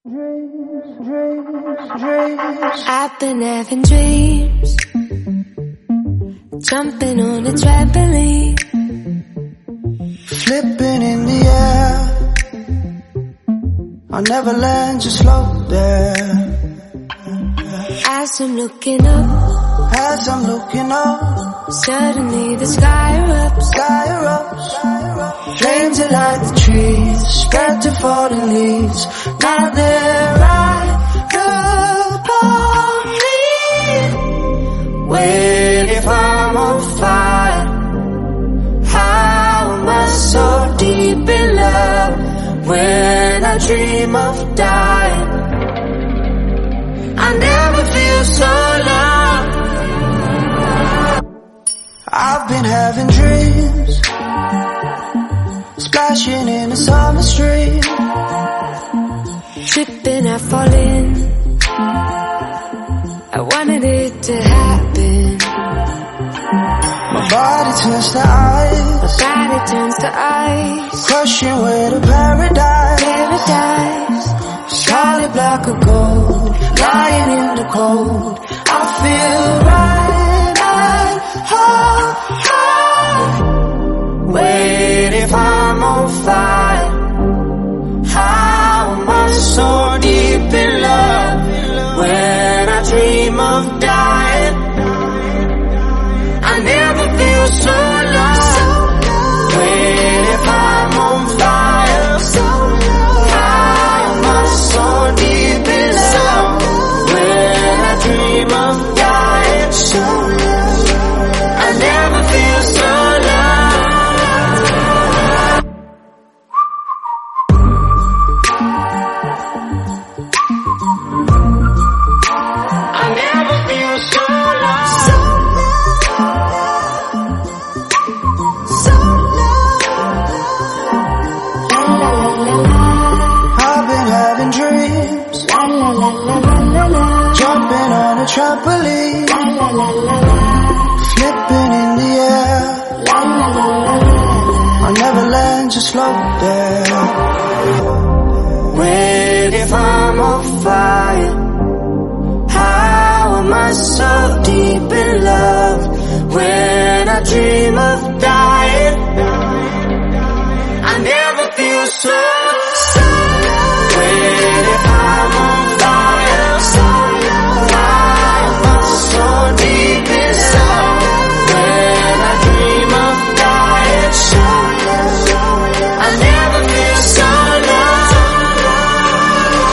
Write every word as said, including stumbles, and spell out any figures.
Dreams, dreams, dreams. I've been having dreams, jumping on a trampoline, Flipping in the air. I'll never land, just float there. as I'm looking up, As I'm looking up, suddenly the sky erupts. sky erupts. Flames that light the trees, spread to falling leaves. Now they're right upon me. Wait, if I'm on fire, how am I so deep in love? When I dream of dying, I never feel so loved. I've been having dreams, splashing in a summer stream. Tripping, I fall in, I wanted it to happen. My body turns to ice, My body turns to ice. crushing way to paradise. Paradise, Solid block of gold, lying in the cold. I feel right at home. wait, if I'm on fire, how am I so deep in love? When I dream of dying, I never feel so loved. Wait, if I'm on fire, how am I so deep in love? When I dream of dying, I never feel so loved. I never feel so loved. I've been having dreams, La la la la la la la. jumping on a trampoline, La la la la la. flipping in the air. La la la la la. I'll never land, just float there. Wait, if I'm on fire, how am I so deep in love? When I dream of dying, I never feel so